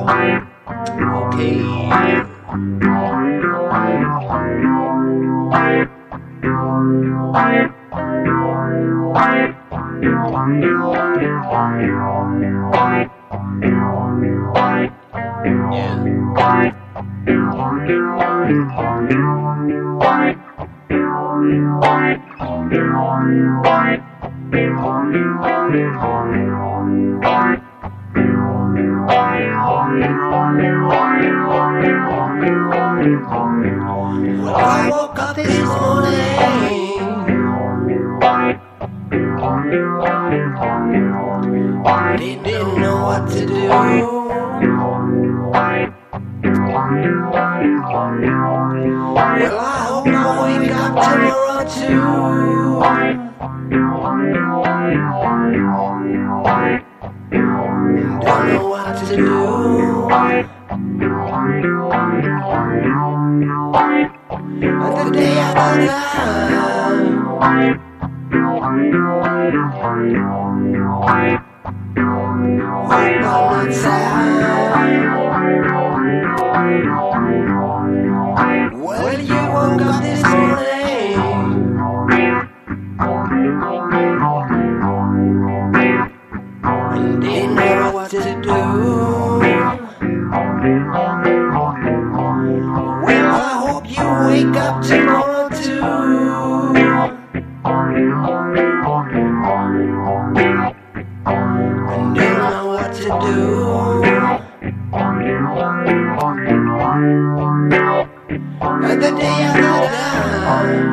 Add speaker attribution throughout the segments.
Speaker 1: Well, I woke up this morning, didn't know what to do. Well, I hope I wake up tomorrow too. Don't know what to do. The day after that, hope I'm not sad. Well, you woke up this morning, and didn't know what to do. Well, I hope you wake up tomorrow too. And don't know what to do. And the day after that,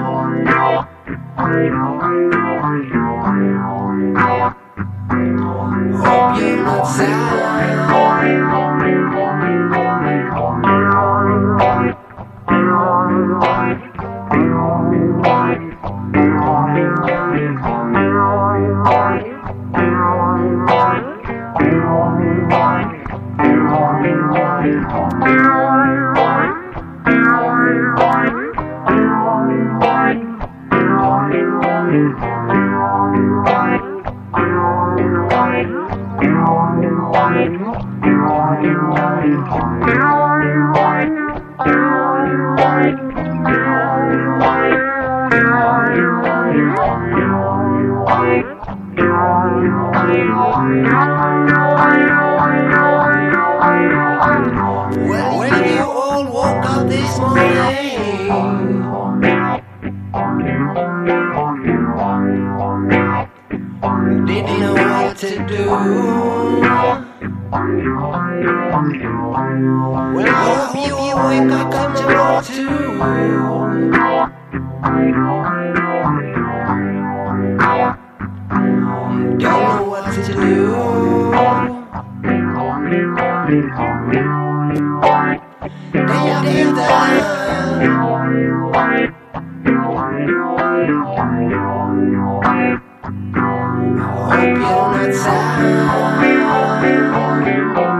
Speaker 1: hope you're not sad. Well, when you all woke up this morning, didn't know what to do. Well, I hope you wake up tomorrow too. Don't know what to do. Day after that, hope you're not sad.